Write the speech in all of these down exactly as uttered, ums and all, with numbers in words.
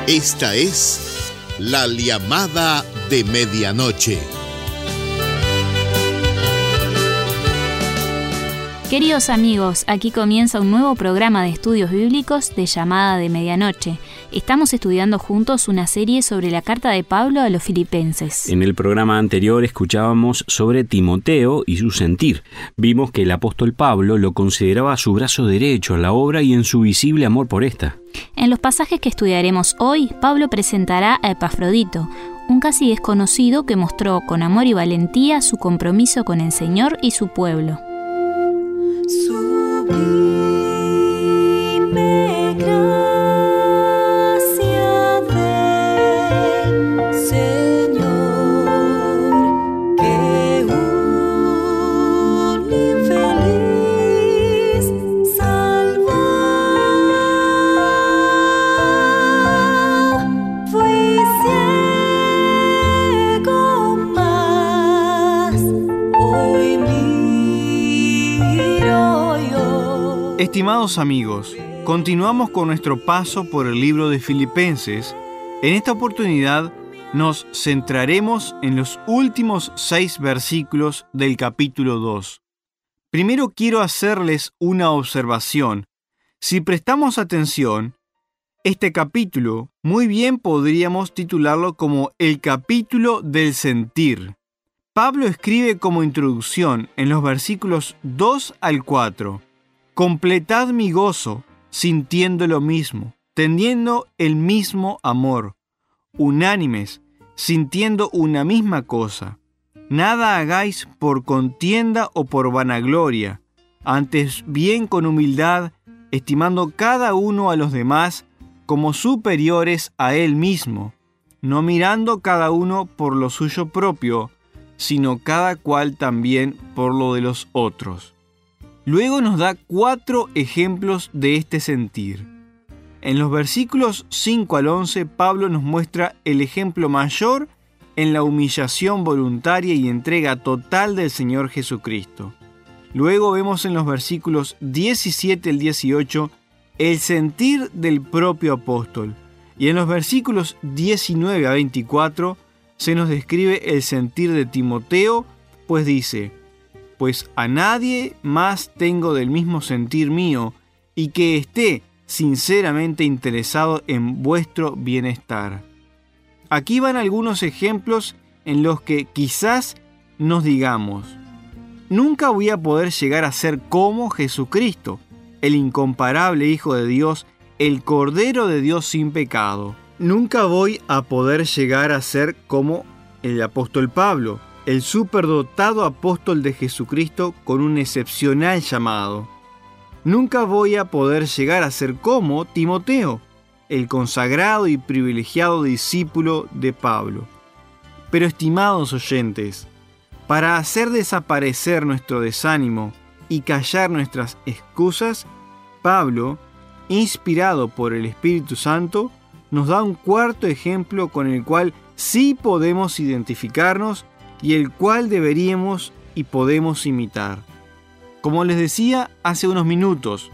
Esta es la llamada de medianoche. Queridos amigos, aquí comienza un nuevo programa de estudios bíblicos de Llamada de Medianoche. Estamos estudiando juntos una serie sobre la carta de Pablo a los Filipenses. En el programa anterior escuchábamos sobre Timoteo y su sentir. Vimos que el apóstol Pablo lo consideraba su brazo derecho en la obra y en su visible amor por esta. En los pasajes que estudiaremos hoy, Pablo presentará a Epafrodito, un casi desconocido que mostró con amor y valentía su compromiso con el Señor y su pueblo. Sublime gracia del Señor, que un infeliz salvó. Fui ciego, mas hoy Estimados amigos, continuamos con nuestro paso por el libro de Filipenses. En esta oportunidad nos centraremos en los últimos seis versículos del capítulo dos. Primero quiero hacerles una observación. Si prestamos atención, este capítulo muy bien podríamos titularlo como el capítulo del sentir. Pablo escribe como introducción en los versículos dos al cuatro. Completad mi gozo, sintiendo lo mismo, teniendo el mismo amor, unánimes, sintiendo una misma cosa. Nada hagáis por contienda o por vanagloria, antes bien con humildad, estimando cada uno a los demás como superiores a él mismo, no mirando cada uno por lo suyo propio, sino cada cual también por lo de los otros. Luego nos da cuatro ejemplos de este sentir. En los versículos cinco al once, Pablo nos muestra el ejemplo mayor en la humillación voluntaria y entrega total del Señor Jesucristo. Luego vemos en los versículos diecisiete al dieciocho el sentir del propio apóstol. Y en los versículos diecinueve a veinticuatro se nos describe el sentir de Timoteo, pues dice: pues a nadie más tengo del mismo sentir mío, y que esté sinceramente interesado en vuestro bienestar. Aquí van algunos ejemplos en los que quizás nos digamos: nunca voy a poder llegar a ser como Jesucristo, el incomparable Hijo de Dios, el Cordero de Dios sin pecado. Nunca voy a poder llegar a ser como el apóstol Pablo, el superdotado apóstol de Jesucristo con un excepcional llamado. Nunca voy a poder llegar a ser como Timoteo, el consagrado y privilegiado discípulo de Pablo. Pero, estimados oyentes, para hacer desaparecer nuestro desánimo y callar nuestras excusas, Pablo, inspirado por el Espíritu Santo, nos da un cuarto ejemplo con el cual sí podemos identificarnos y el cual deberíamos y podemos imitar. Como les decía hace unos minutos,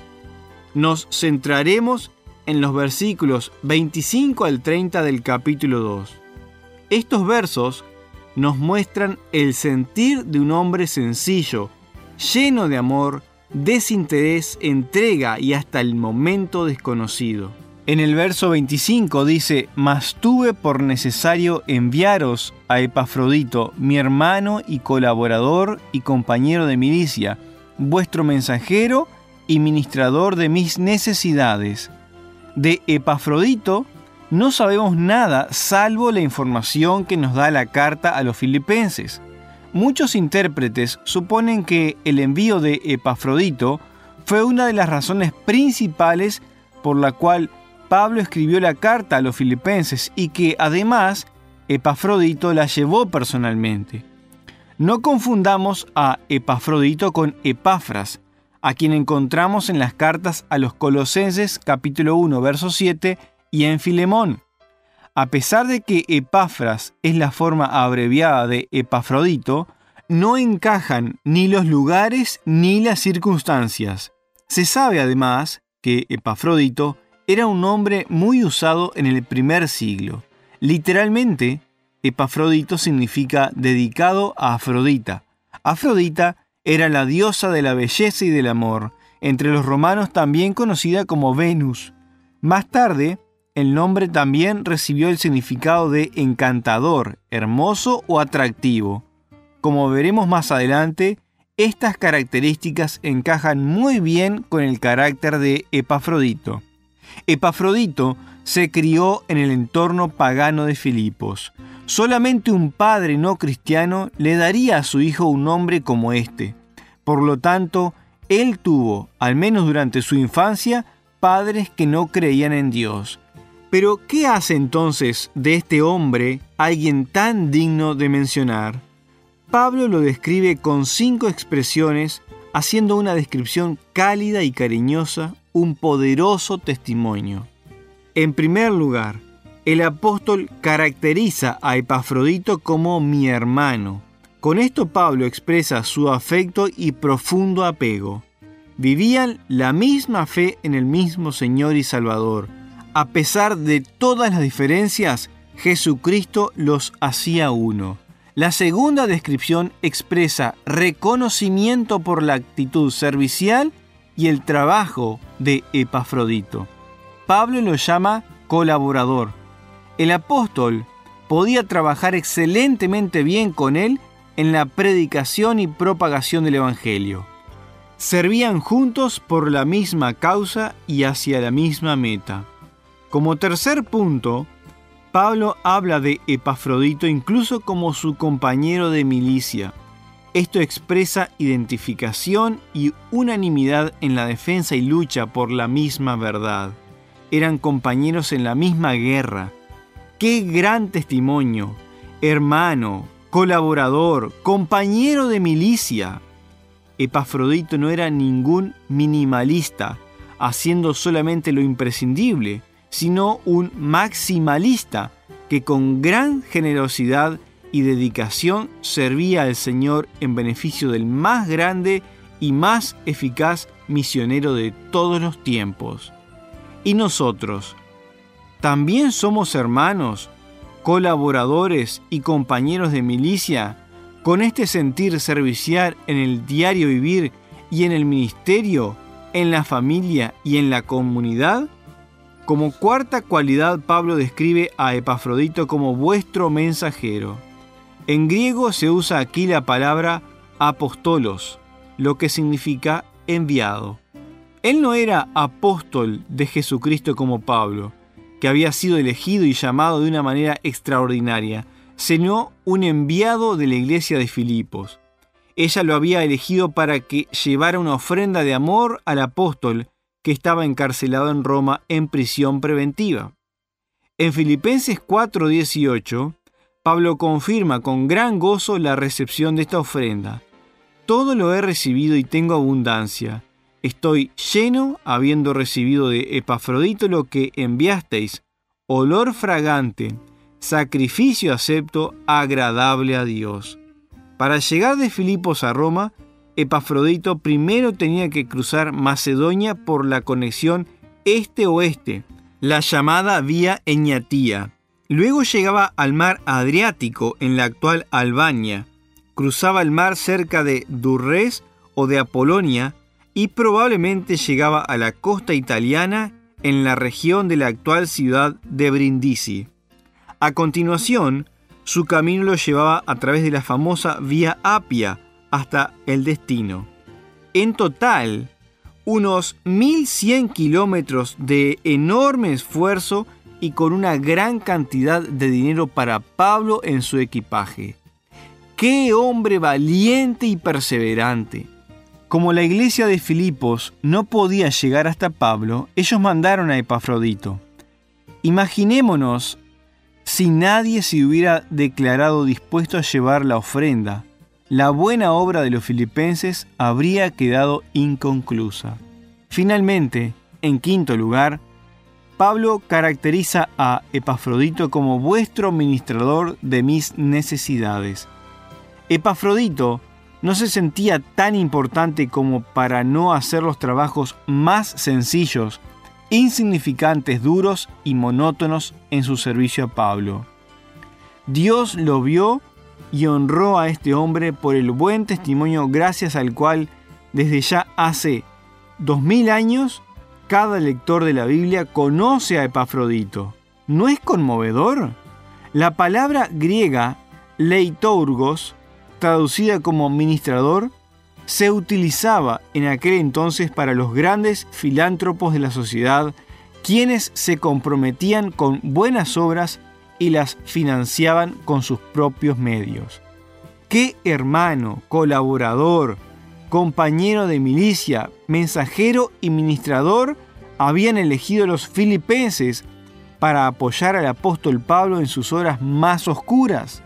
nos centraremos en los versículos veinticinco al treinta del capítulo dos. Estos versos nos muestran el sentir de un hombre sencillo, lleno de amor, desinterés, entrega y hasta el momento desconocido. En el verso veinticinco dice: «Mas tuve por necesario enviaros a Epafrodito, mi hermano y colaborador y compañero de milicia, vuestro mensajero y ministrador de mis necesidades». De Epafrodito no sabemos nada salvo la información que nos da la carta a los filipenses. Muchos intérpretes suponen que el envío de Epafrodito fue una de las razones principales por la cual Pablo escribió la carta a los filipenses y que además Epafrodito la llevó personalmente. No confundamos a Epafrodito con Epafras, a quien encontramos en las cartas a los Colosenses capítulo uno verso siete y en Filemón. A pesar de que Epafras es la forma abreviada de Epafrodito, no encajan ni los lugares ni las circunstancias. Se sabe además que Epafrodito era un nombre muy usado en el primer siglo. Literalmente, Epafrodito significa dedicado a Afrodita. Afrodita era la diosa de la belleza y del amor, entre los romanos también conocida como Venus. Más tarde, el nombre también recibió el significado de encantador, hermoso o atractivo. Como veremos más adelante, estas características encajan muy bien con el carácter de Epafrodito. Epafrodito se crió en el entorno pagano de Filipos. Solamente un padre no cristiano le daría a su hijo un nombre como este. Por lo tanto, él tuvo, al menos durante su infancia, padres que no creían en Dios. Pero, ¿qué hace entonces de este hombre alguien tan digno de mencionar? Pablo lo describe con cinco expresiones, haciendo una descripción cálida y cariñosa, un poderoso testimonio. En primer lugar, el apóstol caracteriza a Epafrodito como mi hermano. Con esto Pablo expresa su afecto y profundo apego. Vivían la misma fe en el mismo Señor y Salvador. A pesar de todas las diferencias, Jesucristo los hacía uno. La segunda descripción expresa reconocimiento por la actitud servicial y el trabajo de Epafrodito. Pablo lo llama colaborador. El apóstol podía trabajar excelentemente bien con él en la predicación y propagación del Evangelio. Servían juntos por la misma causa y hacia la misma meta. Como tercer punto, Pablo habla de Epafrodito incluso como su compañero de milicia. Esto expresa identificación y unanimidad en la defensa y lucha por la misma verdad. Eran compañeros en la misma guerra. ¡Qué gran testimonio! Hermano, colaborador, compañero de milicia. Epafrodito no era ningún minimalista, haciendo solamente lo imprescindible, sino un maximalista que con gran generosidad y dedicación servía al Señor en beneficio del más grande y más eficaz misionero de todos los tiempos. ¿Y nosotros? ¿También somos hermanos, colaboradores y compañeros de milicia, con este sentir servicial en el diario vivir y en el ministerio, en la familia y en la comunidad? Como cuarta cualidad, Pablo describe a Epafrodito como vuestro mensajero. En griego se usa aquí la palabra apostolos, lo que significa enviado. Él no era apóstol de Jesucristo como Pablo, que había sido elegido y llamado de una manera extraordinaria, sino un enviado de la iglesia de Filipos. Ella lo había elegido para que llevara una ofrenda de amor al apóstol que estaba encarcelado en Roma en prisión preventiva. En Filipenses cuatro dieciocho, Pablo confirma con gran gozo la recepción de esta ofrenda. Todo lo he recibido y tengo abundancia. Estoy lleno, habiendo recibido de Epafrodito lo que enviasteis, olor fragante, sacrificio acepto, agradable a Dios. Para llegar de Filipos a Roma, Epafrodito primero tenía que cruzar Macedonia por la conexión este-oeste, la llamada Vía Eñatía. Luego llegaba al mar Adriático en la actual Albania, cruzaba el mar cerca de Durrés o de Apolonia y probablemente llegaba a la costa italiana en la región de la actual ciudad de Brindisi. A continuación, su camino lo llevaba a través de la famosa Vía Apia hasta el destino. En total, unos mil cien kilómetros de enorme esfuerzo y con una gran cantidad de dinero para Pablo en su equipaje. ¡Qué hombre valiente y perseverante! Como la iglesia de Filipos no podía llegar hasta Pablo, ellos mandaron a Epafrodito. Imaginémonos si nadie se hubiera declarado dispuesto a llevar la ofrenda. La buena obra de los filipenses habría quedado inconclusa. Finalmente, en quinto lugar, Pablo caracteriza a Epafrodito como vuestro ministrador de mis necesidades. Epafrodito no se sentía tan importante como para no hacer los trabajos más sencillos insignificantes, duros y monótonos en su servicio a Pablo. Dios lo vio y honró a este hombre por el buen testimonio gracias al cual desde ya hace dos mil años cada lector de la Biblia conoce a Epafrodito. ¿No es conmovedor? La palabra griega leitorgos, traducida como ministrador, se utilizaba en aquel entonces para los grandes filántropos de la sociedad, quienes se comprometían con buenas obras y las financiaban con sus propios medios. ¿Qué hermano, colaborador, compañero de milicia, mensajero y ministrador habían elegido los filipenses para apoyar al apóstol Pablo en sus horas más oscuras?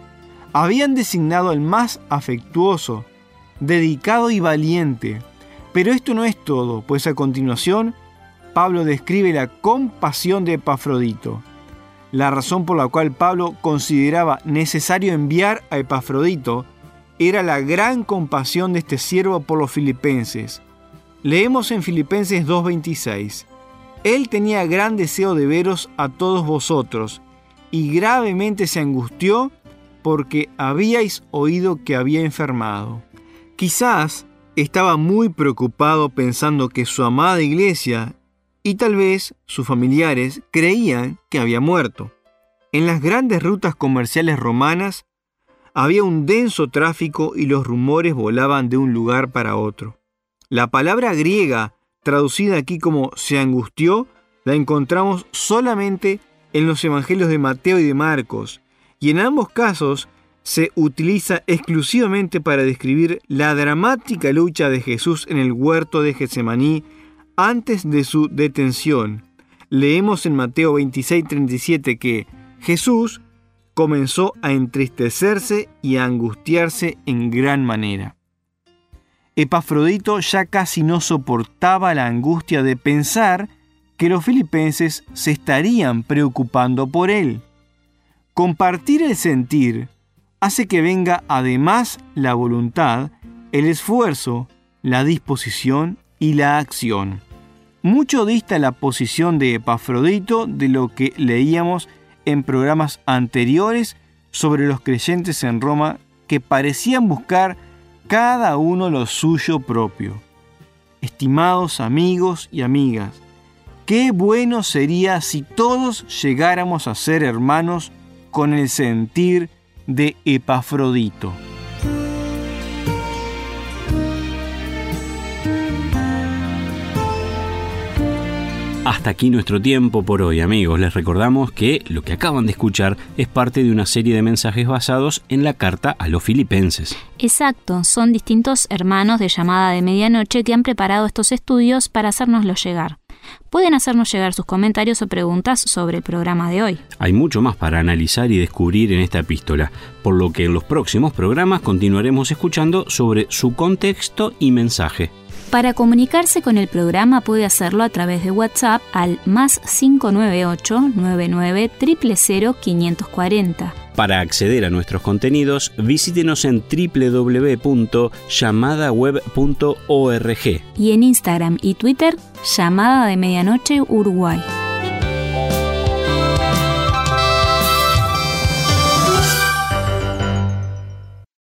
Habían designado al más afectuoso, dedicado y valiente. Pero esto no es todo, pues a continuación Pablo describe la compasión de Epafrodito. La razón por la cual Pablo consideraba necesario enviar a Epafrodito era la gran compasión de este siervo por los filipenses. Leemos en Filipenses dos veintiséis: Él tenía gran deseo de veros a todos vosotros, y gravemente se angustió porque habíais oído que había enfermado. Quizás estaba muy preocupado pensando que su amada iglesia y tal vez sus familiares creían que había muerto. En las grandes rutas comerciales romanas había un denso tráfico y los rumores volaban de un lugar para otro. La palabra griega, traducida aquí como se angustió, la encontramos solamente en los evangelios de Mateo y de Marcos, y en ambos casos se utiliza exclusivamente para describir la dramática lucha de Jesús en el huerto de Getsemaní antes de su detención. Leemos en Mateo veintiséis treinta y siete que Jesús comenzó a entristecerse y a angustiarse en gran manera. Epafrodito ya casi no soportaba la angustia de pensar que los filipenses se estarían preocupando por él. Compartir el sentir hace que venga además la voluntad, el esfuerzo, la disposición y la acción. Mucho dista la posición de Epafrodito de lo que leíamos en programas anteriores sobre los creyentes en Roma que parecían buscar cada uno lo suyo propio. Estimados amigos y amigas, qué bueno sería si todos llegáramos a ser hermanos con el sentir de Epafrodito. Hasta aquí nuestro tiempo por hoy, amigos. Les recordamos que lo que acaban de escuchar es parte de una serie de mensajes basados en la carta a los filipenses. Exacto, son distintos hermanos de Llamada de Medianoche que han preparado estos estudios para hacérnoslo llegar. Pueden hacernos llegar sus comentarios o preguntas sobre el programa de hoy. Hay mucho más para analizar y descubrir en esta epístola, por lo que en los próximos programas continuaremos escuchando sobre su contexto y mensaje. Para comunicarse con el programa puede hacerlo a través de WhatsApp al más cinco nueve ocho nueve nueve cero cero cero cinco cuatro cero. Para acceder a nuestros contenidos, visítenos en doble u doble u doble u punto llamada web punto org. Y en Instagram y Twitter, Llamada de Medianoche Uruguay.